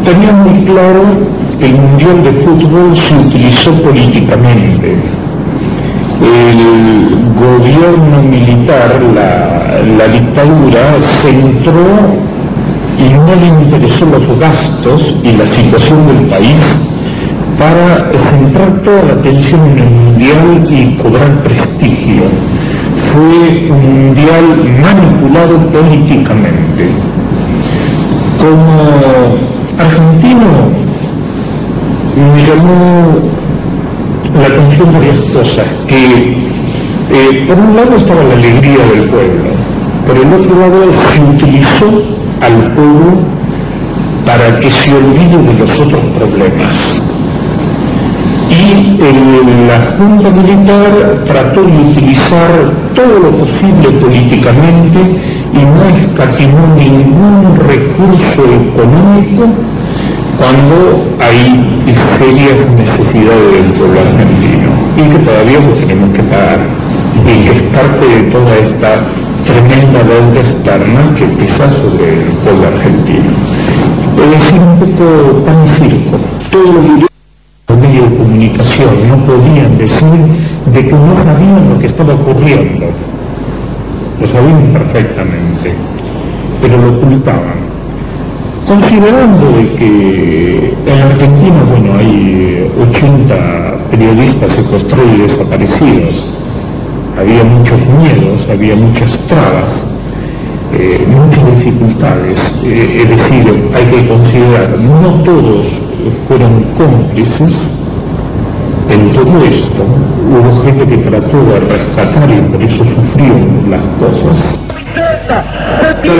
tenía muy claro que el Mundial de Fútbol se utilizó políticamente. El gobierno militar, la dictadura, se entró y no le interesó los gastos y la situación del país para centrar toda la atención en el Mundial y cobrar prestigio. Fue un Mundial manipulado políticamente. Como argentino me llamó la atención varias cosas, que por un lado estaba la alegría del pueblo, por el otro lado se utilizó al pueblo para que se olvide de los otros problemas. Y la Junta Militar trató de utilizar todo lo posible políticamente y no escatimó ningún recurso económico cuando hay serias necesidades del pueblo argentino y que todavía lo tenemos que pagar y que es parte de toda esta tremenda deuda externa que pesa sobre el pueblo argentino. Es decir, un poco pan y circo. Todos los medios de comunicación no podían decir de que no sabían lo que estaba ocurriendo. Lo sabían perfectamente, pero lo ocultaban. Considerando de que en Argentina, bueno, hay 80 periodistas secuestrados y desaparecidos, había muchos miedos, había muchas trabas, muchas dificultades, es decir, hay que considerar, no todos fueron cómplices en todo esto, hubo gente que trató de rescatar y por eso sufrió las cosas.